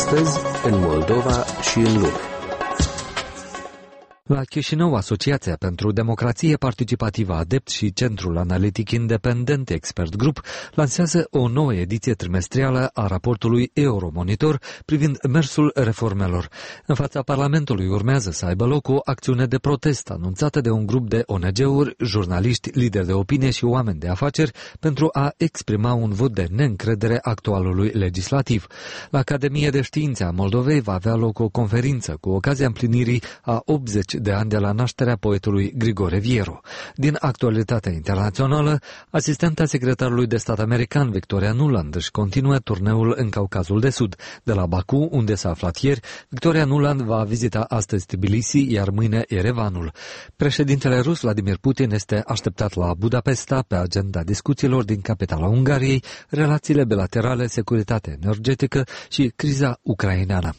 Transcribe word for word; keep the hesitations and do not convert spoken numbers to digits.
Astăzi, în Moldova și în lume. La Chișinău, Asociația pentru Democrație Participativă ADEPT și Centrul Analitic Independent Expert Group lansează o nouă ediție trimestrială a raportului Euromonitor privind mersul reformelor. În fața Parlamentului urmează să aibă loc o acțiune de protest anunțată de un grup de O N G-uri, jurnaliști, lideri de opinie și oameni de afaceri pentru a exprima un vot de neîncredere actualului legislativ. La Academia de Științe a Moldovei va avea loc o conferință cu ocazia împlinirii a optzeci de ani de la nașterea poetului Grigore Vieru. Din actualitatea internațională, asistenta secretarului de stat american Victoria Nuland își continuă turneul în Caucazul de Sud. De la Baku, unde s-a aflat ieri, Victoria Nuland va vizita astăzi Tbilisi, iar mâine Erevanul. Președintele rus Vladimir Putin este așteptat la Budapesta pe agenda discuțiilor din capitala Ungariei, relațiile bilaterale, securitatea energetică și criza ucraineană.